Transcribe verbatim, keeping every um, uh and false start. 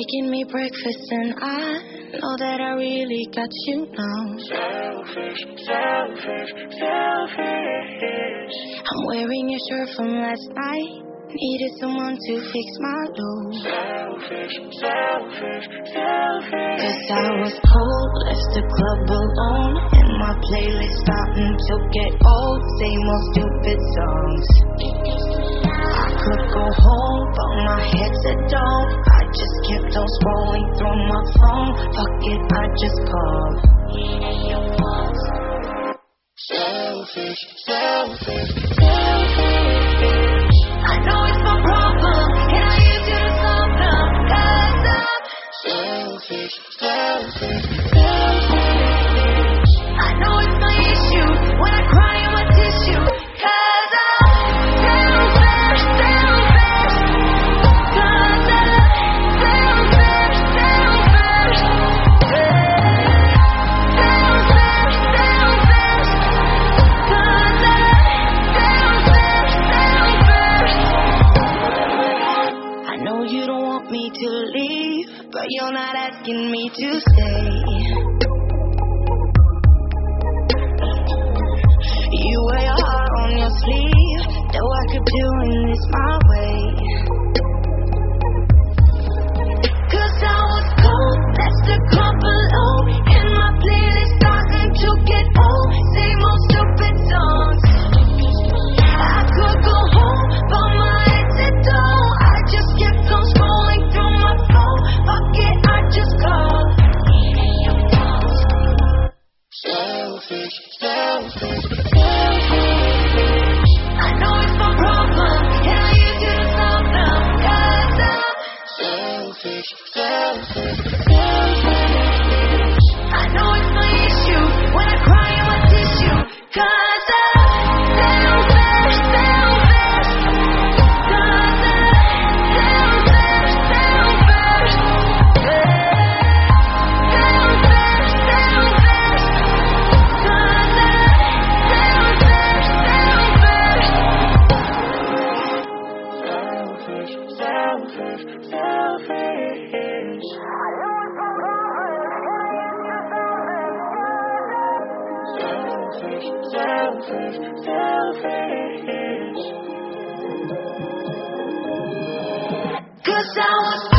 making me breakfast and I know that I really got you now. Selfish, selfish, selfish. I'm wearing your shirt from last night. Needed someone to fix my load. Selfish, selfish, selfish. Cause I was cold, left the club alone, and my playlist starting to get old. Same old stupid songs. I could go home, but my head said don't. I just kept on scrolling through my phone. Fuck it, I just called. Selfish, selfish, selfish. I know it's my problem, and I need you to solve them. Cause I'm selfish, selfish, selfish. I know it's my issue when I cry in my tissue. Cause I'm selfish, selfish. Cause I'm selfish, selfish. Selfish, selfish. Cause I'm selfish, selfish. I know you don't want me to leave, but you're not asking me to stay. You wear your heart on your sleeve, though I keep doing this my way. Cause I was cold, left the club alone, and my playlist starting to get old. Same old stupid songs. I could go home, but my head said don't. I just kept on scrolling through my phone. Fuck it, I just called. Selfish, selfish, selfish. I know it's my problem, and I need you to solve them. Cause I'm selfish, selfish, selfish. I know it's my issue when I cry in my tissue. Cause I'm selfish, selfish. Cause I'm selfish, selfish. Selfish, selfish. Cause I'm selfish, selfish. Selfish, selfish, selfish. Selfish, selfish, selfish. Cause I was